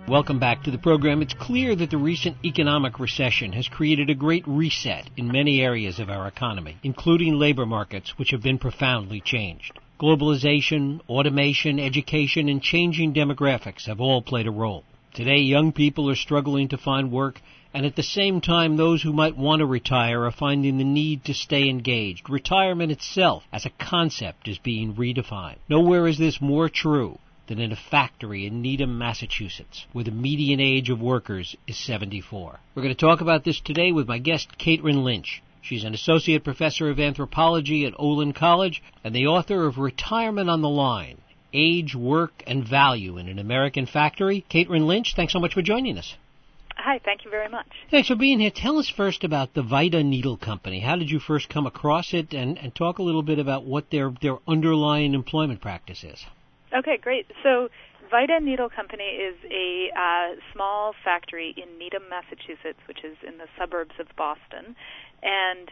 Welcome back to the program. It's clear that the recent economic recession has created a great reset in many areas of our economy, including labor markets, which have been profoundly changed. Globalization, automation, education, and changing demographics have all played a role. Today, young people are struggling to find work, and at the same time, those who might want to retire are finding the need to stay engaged. Retirement itself, as a concept, is being redefined. Nowhere is this more true than in a factory in Needham, Massachusetts, where the median age of workers is 74. We're going to talk about this today with my guest, Caitlin Lynch. She's an associate professor of anthropology at Olin College and the author of Retirement on the Line, Age, Work, and Value in an American Factory. Caitlin Lynch, thanks so much for joining us. Hi, thank you very much. Thanks for being here. Tell us first about the Vita Needle Company. How did you first come across it, and talk a little bit about what their underlying employment practice is. Okay, great. So Vita Needle Company is a small factory in Needham, Massachusetts, which is in the suburbs of Boston, and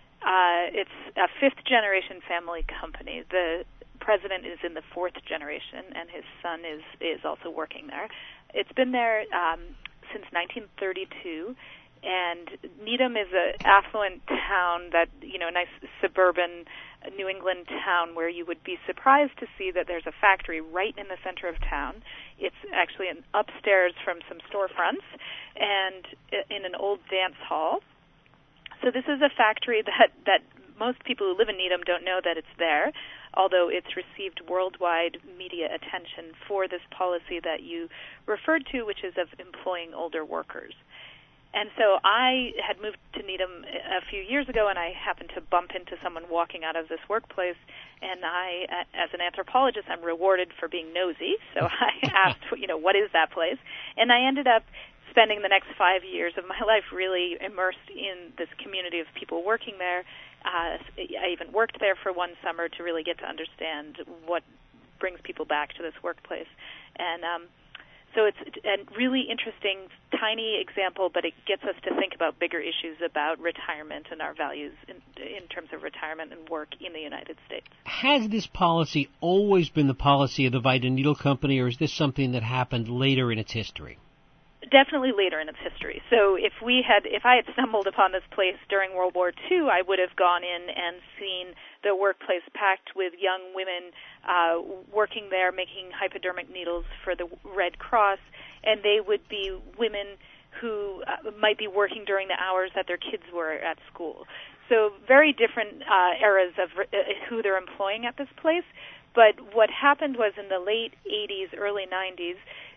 it's a fifth-generation family company. The president is in the fourth generation, and his son is also working there. It's been there since 1932, and Needham is an affluent town that, a nice suburban New England town where you would be surprised to see that there's a factory right in the center of town. It's actually upstairs from some storefronts and in an old dance hall. So this is a factory that most people who live in Needham don't know that it's there, although it's received worldwide media attention for this policy that you referred to, which is of employing older workers. And so I had moved to Needham a few years ago, and I happened to bump into someone walking out of this workplace. And I, as an anthropologist, I'm rewarded for being nosy. So I asked, what is that place? And I ended up spending the next 5 years of my life really immersed in this community of people working there. I even worked there for one summer to really get to understand what brings people back to this workplace. And so it's a really interesting, tiny example, but it gets us to think about bigger issues about retirement and our values in terms of retirement and work in the United States. Has this policy always been the policy of the Vita Needle Company, or is this something that happened later in its history? Definitely later in its history. So if I had stumbled upon this place during World War II, I would have gone in and seen the workplace packed with young women working there, making hypodermic needles for the Red Cross, and they would be women who might be working during the hours that their kids were at school. So very different eras of who they're employing at this place. But what happened was in the late 80s, early 90s,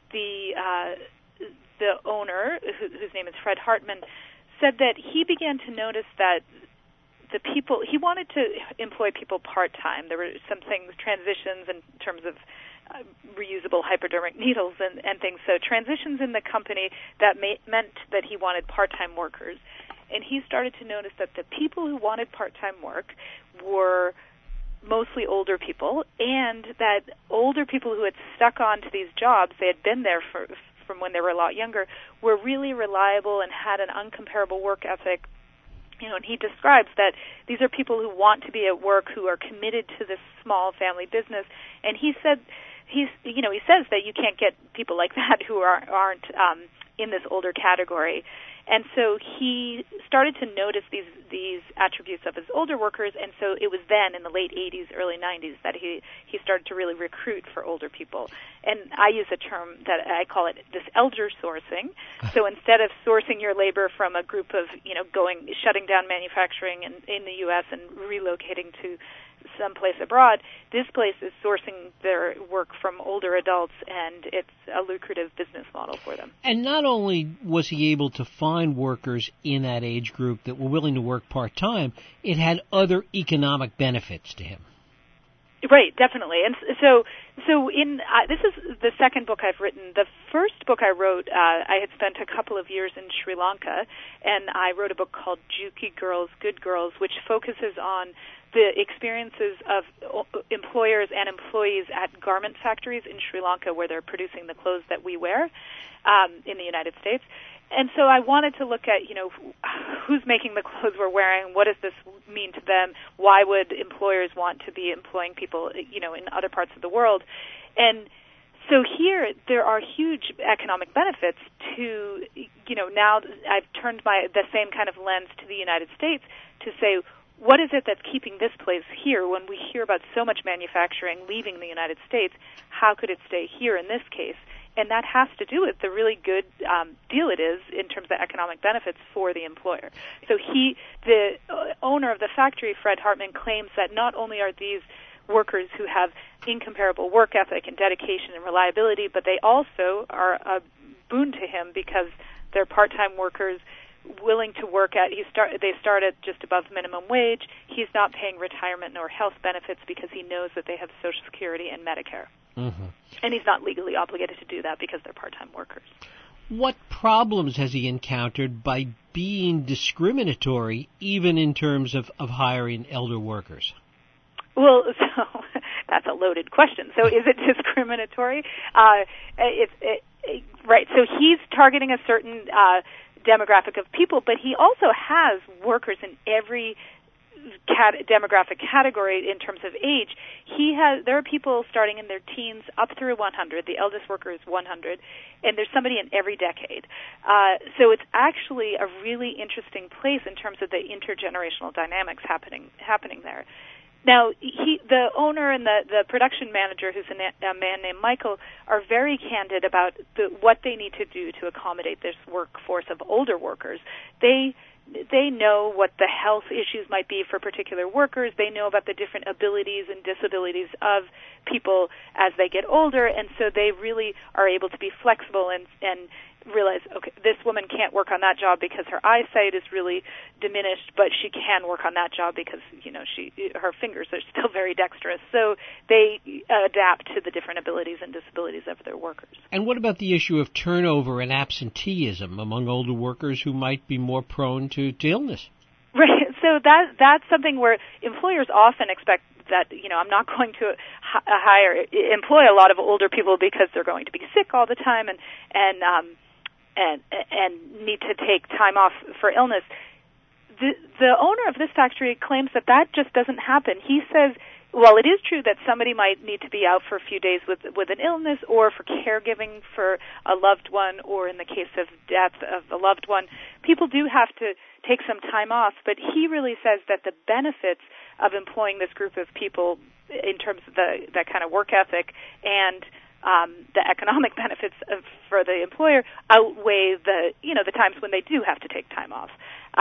the owner, whose name is Fred Hartman, said that he began to notice that he wanted to employ people part-time. There were some things, transitions in terms of reusable hypodermic needles and things. So transitions in the company that meant that he wanted part-time workers. And he started to notice that the people who wanted part-time work were mostly older people, and that older people who had stuck on to these jobs, they had been there from when they were a lot younger, were really reliable and had an uncomparable work ethic. And he describes that these are people who want to be at work, who are committed to this small family business. And he says that you can't get people like that who aren't in this older category. And so he started to notice these attributes of his older workers, and so it was then in the late 80s, early 90s that he started to really recruit for older people. And I use a term that I call it this elder sourcing. So instead of sourcing your labor from a group of, shutting down manufacturing in the U.S. and relocating to someplace abroad, this place is sourcing their work from older adults, and it's a lucrative business model for them. And not only was he able to find workers in that age group that were willing to work part-time, it had other economic benefits to him. Right, definitely. And so this is the second book I've written. The first book I wrote, I had spent a couple of years in Sri Lanka, and I wrote a book called Juki Girls, Good Girls, which focuses on the experiences of employers and employees at garment factories in Sri Lanka, where they're producing the clothes that we wear in the United States. And so I wanted to look at, who's making the clothes we're wearing, what does this mean to them, why would employers want to be employing people, in other parts of the world. And So here, there are huge economic benefits to, now I've turned the same kind of lens to the United States to say, what is it that's keeping this place here when we hear about so much manufacturing leaving the United States? How could it stay here in this case? And that has to do with the really good deal it is in terms of economic benefits for the employer. So the owner of the factory, Fred Hartman, claims that not only are these workers who have incomparable work ethic and dedication and reliability, but they also are a boon to him because they're part-time workers willing to work they start at just above minimum wage. He's not paying retirement nor health benefits because he knows that they have Social Security and Medicare. Mm-hmm. And he's not legally obligated to do that because they're part-time workers. What problems has he encountered by being discriminatory even in terms of hiring elder workers? Well, so that's a loaded question. So is it discriminatory? Right. So he's targeting a certain demographic of people, but he also has workers in every demographic category in terms of age. There are people starting in their teens up through 100. The eldest worker is 100, and there's somebody in every decade. So it's actually a really interesting place in terms of the intergenerational dynamics happening there. Now, the owner and the production manager, who's a man named Michael, are very candid about what they need to do to accommodate this workforce of older workers. They know what the health issues might be for particular workers. They know about the different abilities and disabilities of people as they get older, and so they really are able to be flexible and realize, okay, this woman can't work on that job because her eyesight is really diminished, but she can work on that job because, her fingers are still very dexterous. So they adapt to the different abilities and disabilities of their workers. And what about the issue of turnover and absenteeism among older workers who might be more prone to illness? Right. So that's something where employers often expect that, I'm not going to employ a lot of older people because they're going to be sick all the time and need to take time off for illness. The owner of this factory claims that just doesn't happen. He says, well, it is true that somebody might need to be out for a few days with an illness or for caregiving for a loved one, or in the case of death of a loved one, people do have to take some time off. But he really says that the benefits of employing this group of people in terms of that kind of work ethic and the economic benefits for the employer outweigh the times when they do have to take time off.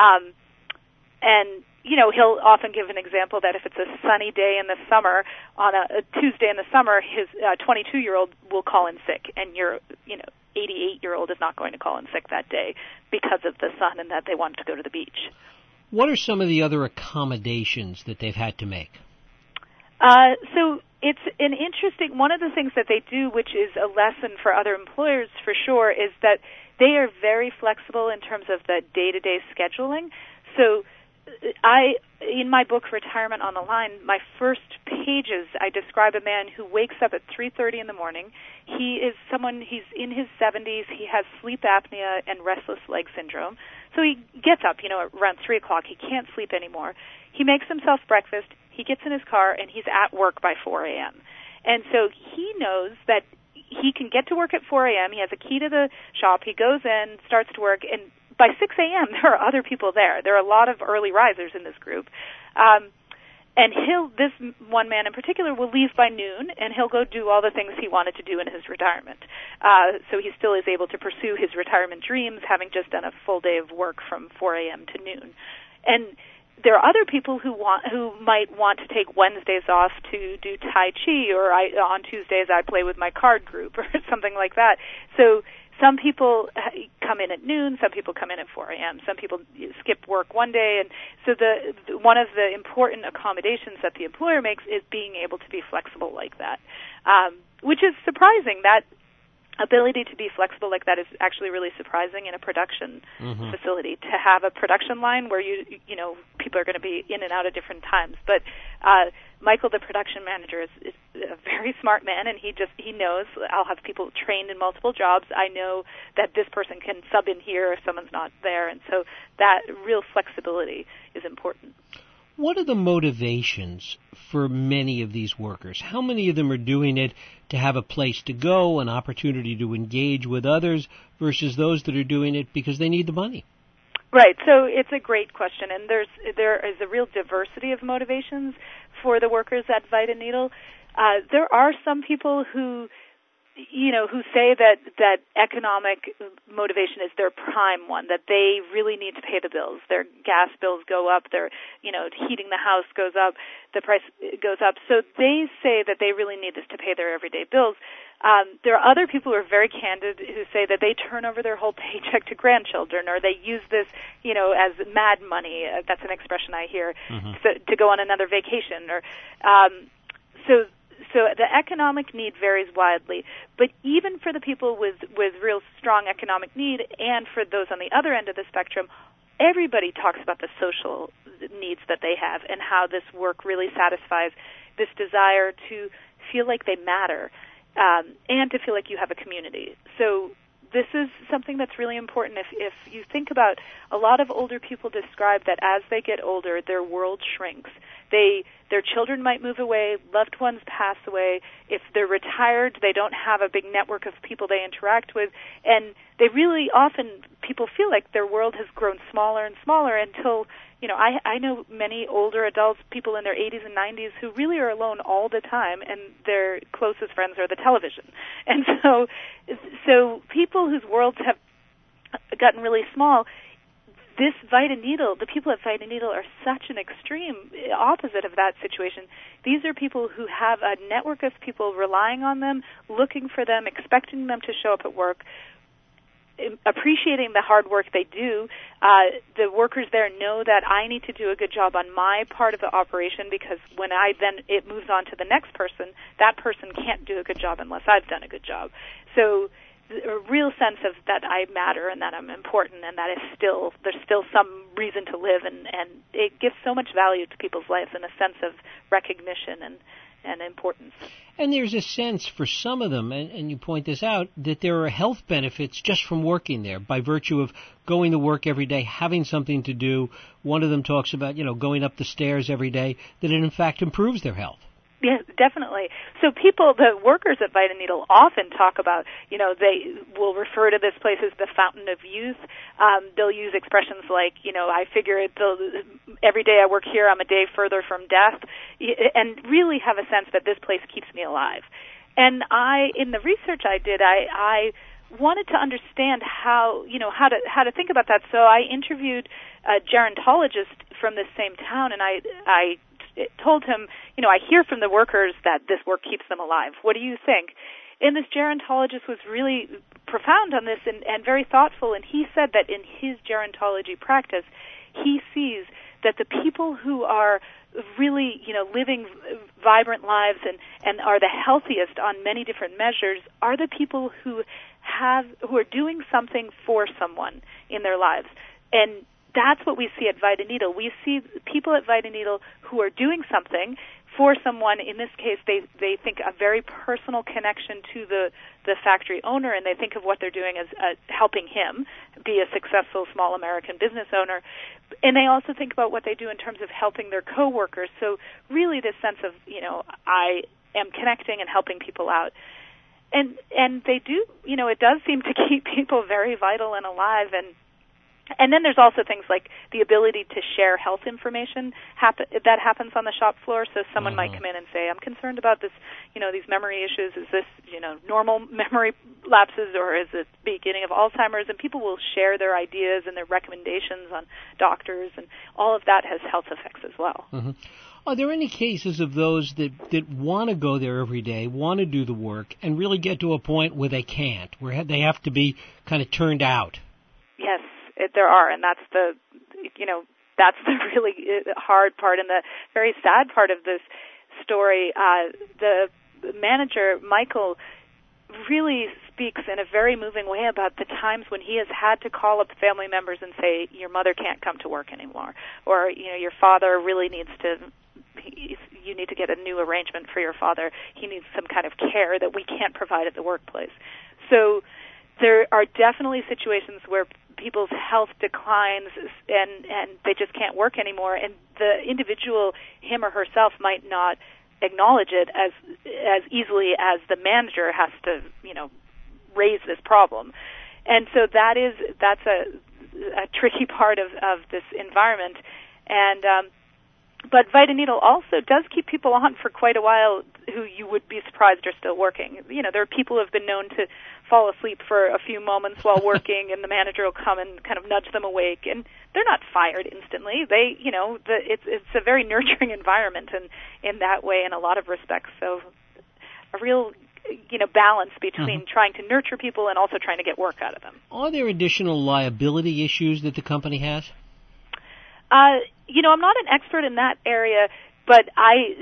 And he'll often give an example that if it's a sunny day in the summer, on a Tuesday in the summer, his 22-year-old will call in sick, and your 88-year-old is not going to call in sick that day because of the sun and that they wanted to go to the beach. What are some of the other accommodations that they've had to make? So it's an interesting, one of the things that they do, which is a lesson for other employers for sure, is that they are very flexible in terms of the day-to-day scheduling. So in my book, Retirement on the Line, my first pages, I describe a man who wakes up at 3:30 in the morning. He's in his 70s. He has sleep apnea and restless leg syndrome. So he gets up, around 3 o'clock. He can't sleep anymore. He makes himself breakfast. He gets in his car, and he's at work by 4 a.m. And so he knows that he can get to work at 4 a.m. He has a key to the shop. He goes in, starts to work, and by 6 a.m., there are other people there. There are a lot of early risers in this group. And this one man in particular will leave by noon, and he'll go do all the things he wanted to do in his retirement. So he still is able to pursue his retirement dreams, having just done a full day of work from 4 a.m. to noon. And there are other people who might want to take Wednesdays off to do Tai Chi, or on Tuesdays I play with my card group, or something like that. So some people come in at noon, some people come in at 4 a.m., some people skip work one day. And so one of the important accommodations that the employer makes is being able to be flexible like that, which is surprising. That ability to be flexible like that is actually really surprising in a production facility, to have a production line where people are going to be in and out at different times. But Michael, the production manager, is a very smart man, and he knows I'll have people trained in multiple jobs. I know that this person can sub in here if someone's not there, and so that real flexibility is important. What are the motivations for many of these workers? How many of them are doing it to have a place to go, an opportunity to engage with others, versus those that are doing it because they need the money? Right. So it's a great question, and there is a real diversity of motivations for the workers at Vita Needle. There are some people who say that economic motivation is their prime one, that they really need to pay the bills. Their gas bills go up, their, heating the house goes up, the price goes up. So they say that they really need this to pay their everyday bills. There are other people who are very candid who say that they turn over their whole paycheck to grandchildren, or they use this, as mad money. That's an expression I hear, to go on another vacation. So the economic need varies widely, but even for the people with real strong economic need and for those on the other end of the spectrum, everybody talks about the social needs that they have and how this work really satisfies this desire to feel like they matter and to feel like you have a community. So this is something that's really important. If you think about, a lot of older people describe that as they get older, their world shrinks. Their children might move away, loved ones pass away. If they're retired, they don't have a big network of people they interact with, and they really often, people feel like their world has grown smaller and smaller until, I know many older adults, people in their 80s and 90s, who really are alone all the time, and their closest friends are the television. And so people whose worlds have gotten really small, the people at Vita Needle are such an extreme opposite of that situation. These are people who have a network of people relying on them, looking for them, expecting them to show up at work, appreciating the hard work they do. The workers there know that I need to do a good job on my part of the operation, because when it moves on to the next person, that person can't do a good job unless I've done a good job. So a real sense of that I matter and that I'm important, and that there's still some reason to live, and it gives so much value to people's lives and a sense of recognition and importance. And there's a sense for some of them, and you point this out, that there are health benefits just from working there by virtue of going to work every day, having something to do. One of them talks about, going up the stairs every day, that it in fact improves their health. Yes, definitely. So the workers at Vita Needle often talk about, they will refer to this place as the fountain of youth. They'll use expressions like, I figure every day I work here, I'm a day further from death, and really have a sense that this place keeps me alive. And in the research I did, I wanted to understand how to think about that. So I interviewed a gerontologist from this same town, and I told him, I hear from the workers that this work keeps them alive. What do you think? And this gerontologist was really profound on this and very thoughtful, and he said that in his gerontology practice, he sees that the people who are really, living vibrant lives and are the healthiest on many different measures are the people who are doing something for someone in their lives. And that's what we see at Vita Needle. We see people at Vita Needle who are doing something for someone. In this case, they think a very personal connection to the factory owner, and they think of what they're doing as helping him be a successful small American business owner. And they also think about what they do in terms of helping their coworkers. So really this sense of, I am connecting and helping people out. And they do, it does seem to keep people very vital and alive. And then there's also things like the ability to share health information that happens on the shop floor. So someone might come in and say, I'm concerned about this, these memory issues. Is this, normal memory lapses, or is it beginning of Alzheimer's? And people will share their ideas and their recommendations on doctors, and all of that has health effects as well. Mm-hmm. Are there any cases of those that want to go there every day, want to do the work, and really get to a point where they can't, where they have to be kind of turned out? Yes. There are, and that's the really hard part and the very sad part of this story. The manager, Michael, really speaks in a very moving way about the times when he has had to call up family members and say, your mother can't come to work anymore, or, your father really needs to, you need to get a new arrangement for your father. He needs some kind of care that we can't provide at the workplace. So there are definitely situations where people's health declines and they just can't work anymore, and the individual, him or herself, might not acknowledge it as easily as the manager has to, raise this problem. And so that's a tricky part of this environment. And but VitaNeedle also does keep people on for quite a while who you would be surprised are still working. There are people who have been known to fall asleep for a few moments while working, and the manager will come and kind of nudge them awake, and they're not fired instantly. It's a very nurturing environment in that way in a lot of respects. So a real balance between trying to nurture people and also trying to get work out of them. Are there additional liability issues that the company has? I'm not an expert in that area, but I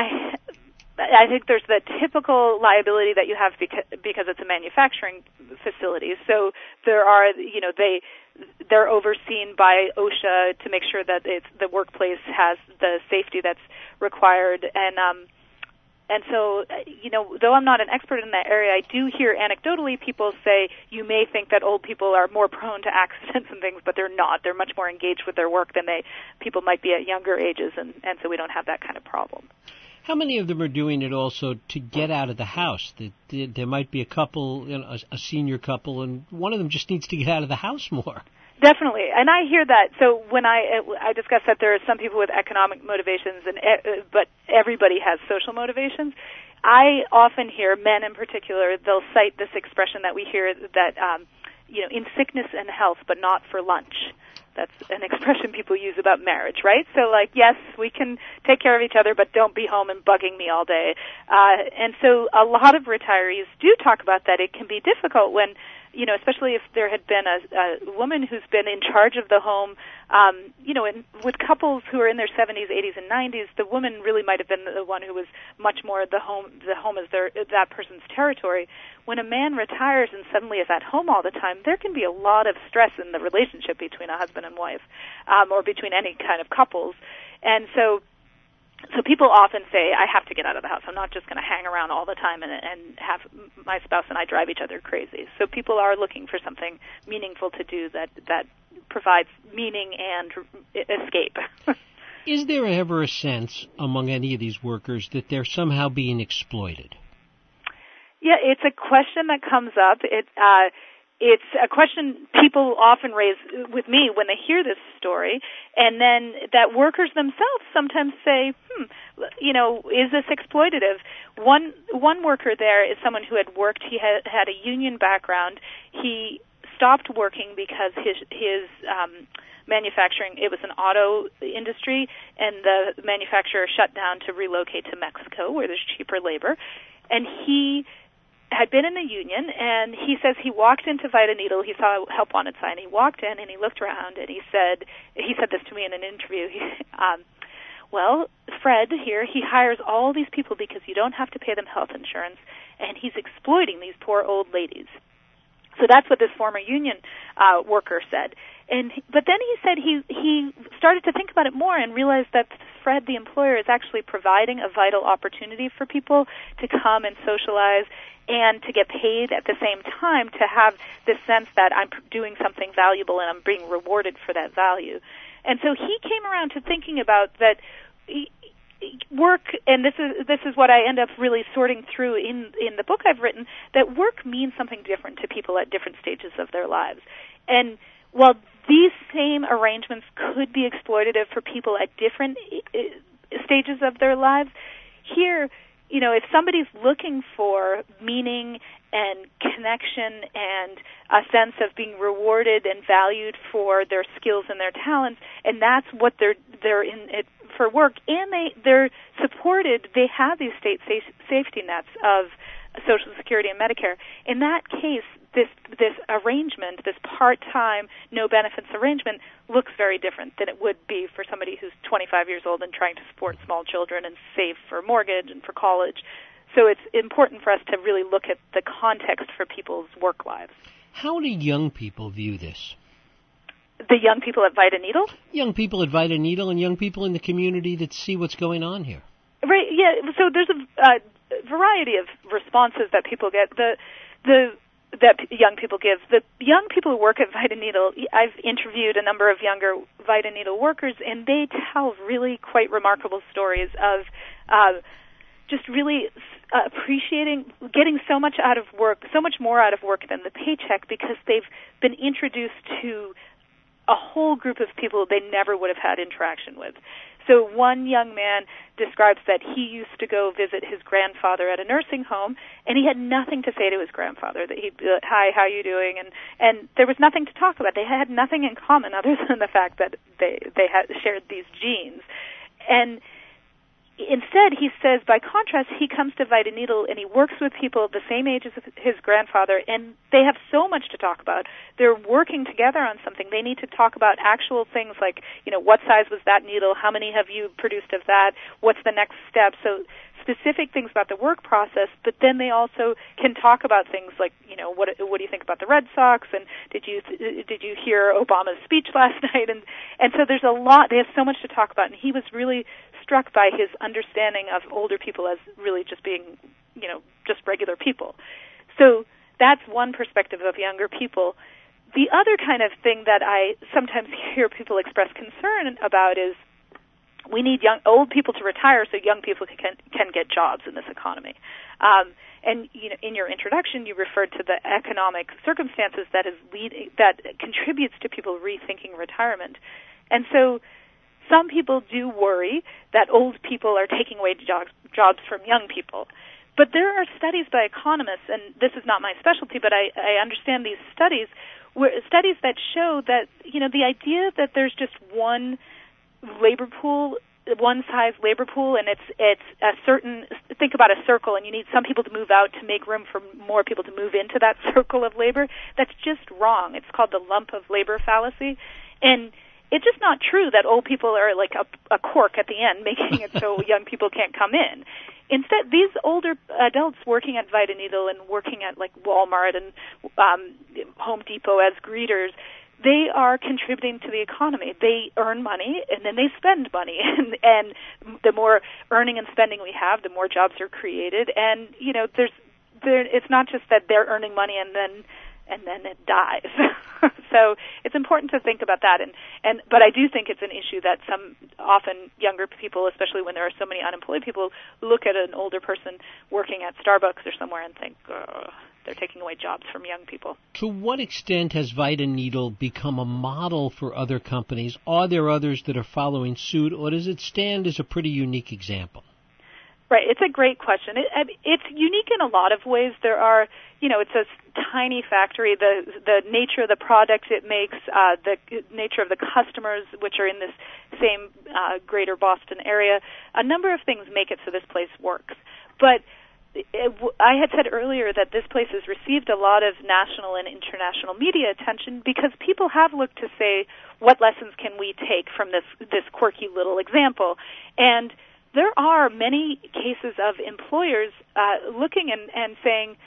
think there's the typical liability that you have because it's a manufacturing facility. So there are, they're overseen by OSHA to make sure that the workplace has the safety that's required. And so, though I'm not an expert in that area, I do hear anecdotally people say you may think that old people are more prone to accidents and things, but they're not. They're much more engaged with their work than people might be at younger ages, and so we don't have that kind of problem. How many of them are doing it also to get out of the house? There might be a couple, a senior couple, and one of them just needs to get out of the house more. Definitely, and I hear that. So when I discuss that there are some people with economic motivations, but everybody has social motivations, I often hear men in particular. They'll cite this expression that we hear that in sickness and health, but not for lunch. That's an expression people use about marriage, right? So, yes, we can take care of each other, but don't be home and bugging me all day. And so a lot of retirees do talk about that. It can be difficult when, especially if there had been a woman who's been in charge of the home, with couples who are in their 70s, 80s, and 90s, the woman really might have been the one who was much more the home is that person's territory. When a man retires and suddenly is at home all the time, there can be a lot of stress in the relationship between a husband and wife, or between any kind of couples. And so people often say, I have to get out of the house. I'm not just going to hang around all the time and have my spouse and I drive each other crazy. So people are looking for something meaningful to do that provides meaning and escape. Is there ever a sense among any of these workers that they're somehow being exploited? Yeah, it's a question that comes up. It's a question people often raise with me when they hear this story, and then that workers themselves sometimes say, is this exploitative? One worker there is someone who had worked. He had a union background. He stopped working because his manufacturing, it was an auto industry, and the manufacturer shut down to relocate to Mexico where there's cheaper labor. And he had been in the union, and he says he walked into VitaNeedle. He saw a help wanted sign. He walked in and he looked around and he said this to me in an interview. Well, Fred here, he hires all these people because you don't have to pay them health insurance, and he's exploiting these poor old ladies. So that's what this former union worker said. But then he said he started to think about it more and realized that Fred, the employer, is actually providing a vital opportunity for people to come and socialize and to get paid at the same time, to have this sense that I'm doing something valuable and I'm being rewarded for that value. And so he came around to thinking about that work, and this is what I end up really sorting through in the book I've written, that work means something different to people at different stages of their lives. And while these same arrangements could be exploitative for people at different stages of their lives, here, if somebody's looking for meaning and connection and a sense of being rewarded and valued for their skills and their talents, and that's what they're in it for work, and they're supported, they have these state safety nets of Social Security and Medicare. In that case, this arrangement, this part-time, no-benefits arrangement, looks very different than it would be for somebody who's 25 years old and trying to support small children and save for mortgage and for college. So it's important for us to really look at the context for people's work lives. How do young people view this? The young people at VitaNeedle? Young people at VitaNeedle and young people in the community that see what's going on here. Right, yeah. So there's a variety of responses that people get. The that young people give. The young people who work at Vita Needle, I've interviewed a number of younger Vita Needle workers, and they tell really quite remarkable stories of just really appreciating getting so much out of work, so much more out of work than the paycheck, because they've been introduced to a whole group of people they never would have had interaction with. So one young man describes that he used to go visit his grandfather at a nursing home, and he had nothing to say to his grandfather. That he'd be like, "Hi, how are you doing?" And there was nothing to talk about. They had nothing in common other than the fact that they had shared these genes. And instead, he says, by contrast, he comes to Vita Needle and he works with people the same age as his grandfather, and they have so much to talk about. They're working together on something. They need to talk about actual things like, what size was that needle? How many have you produced of that? What's the next step? So specific things about the work process, but then they also can talk about things like, what do you think about the Red Sox? And did you hear Obama's speech last night? And so there's a lot. They have so much to talk about, and he was really struck by his understanding of older people as really just being, just regular people. So that's one perspective of younger people. The other kind of thing that I sometimes hear people express concern about is we need old people to retire so young people can get jobs in this economy. And in your introduction, you referred to the economic circumstances that contributes to people rethinking retirement. And so some people do worry that old people are taking away jobs from young people. But there are studies by economists, and this is not my specialty, but I understand these studies that show that, the idea that there's just one labor pool, one size labor pool, and it's a certain, think about a circle, and you need some people to move out to make room for more people to move into that circle of labor. That's just wrong. It's called the lump of labor fallacy. And it's just not true that old people are like a cork at the end, making it so young people can't come in. Instead, these older adults working at Vita Needle and working at like Walmart and Home Depot as greeters, they are contributing to the economy. They earn money and then they spend money, and the more earning and spending we have, the more jobs are created. And it's not just that they're earning money and then it dies. So it's important to think about that. But I do think it's an issue that often younger people, especially when there are so many unemployed people, look at an older person working at Starbucks or somewhere and think, they're taking away jobs from young people. To what extent has Vita Needle become a model for other companies? Are there others that are following suit, or does it stand as a pretty unique example? Right, it's a great question. It's unique in a lot of ways. There are, it's a tiny factory. The nature of the product it makes, the nature of the customers, which are in this same greater Boston area, a number of things make it so this place works. But I had said earlier that this place has received a lot of national and international media attention because people have looked to say, what lessons can we take from this quirky little example? And there are many cases of employers looking and saying,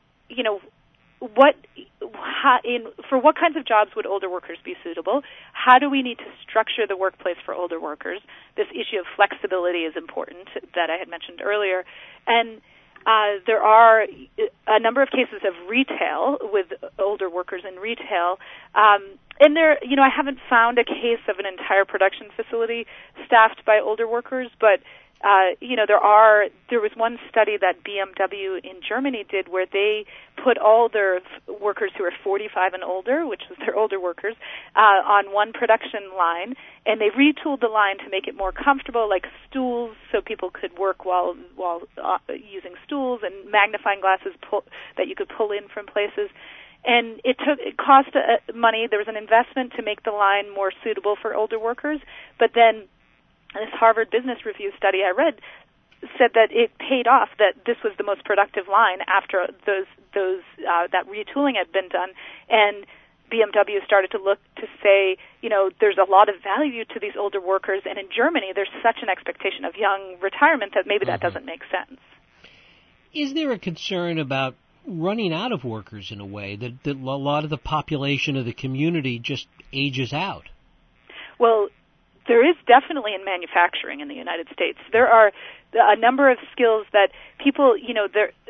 for what kinds of jobs would older workers be suitable? How do we need to structure the workplace for older workers? This issue of flexibility is important that I had mentioned earlier. And there are a number of cases of retail with older workers in retail. And I haven't found a case of an entire production facility staffed by older workers, but there was one study that BMW in Germany did where they put all their workers who are 45 and older, which was their older workers, on one production line, and they retooled the line to make it more comfortable, like stools, so people could work while using stools, and magnifying glasses that you could pull in from places. And it cost money. There was an investment to make the line more suitable for older workers, but then this Harvard Business Review study I read said that it paid off, that this was the most productive line after that retooling had been done. And BMW started to look to say, there's a lot of value to these older workers, and in Germany there's such an expectation of young retirement that maybe that doesn't make sense. Is there a concern about running out of workers in a way, that a lot of the population of the community just ages out? Well, there is definitely in manufacturing in the United States. There are a number of skills that people,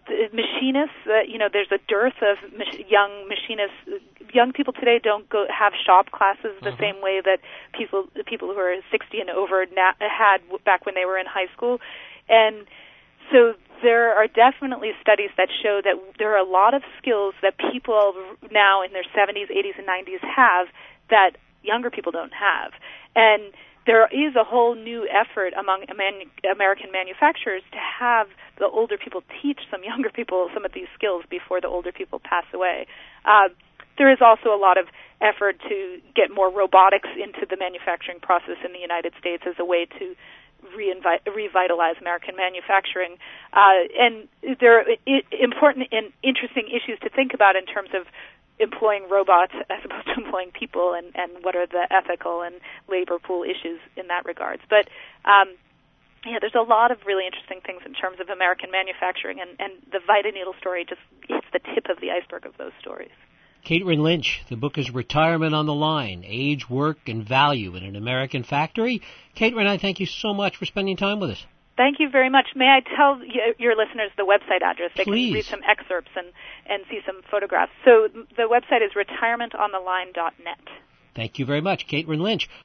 the machinists, there's a dearth of young machinists. Young people today don't have shop classes the same way that the people who are 60 and over had back when they were in high school. And so there are definitely studies that show that there are a lot of skills that people now in their 70s, 80s, and 90s have that younger people don't have. And there is a whole new effort among American manufacturers to have the older people teach some younger people some of these skills before the older people pass away. There is also a lot of effort to get more robotics into the manufacturing process in the United States as a way to revitalize American manufacturing. And there are important and interesting issues to think about in terms of employing robots as opposed to employing people, and what are the ethical and labor pool issues in that regards. But there's a lot of really interesting things in terms of American manufacturing, and the Vita Needle story just hits the tip of the iceberg of those stories. Caitlin Lynch, the book is Retirement on the Line, Age, Work, and Value in an American Factory. Caitlin, I thank you so much for spending time with us. Thank you very much. May I tell your listeners the website address? They Please. Can read some excerpts and see some photographs. So the website is retirementontheline.net. Thank you very much, Caitlin Lynch.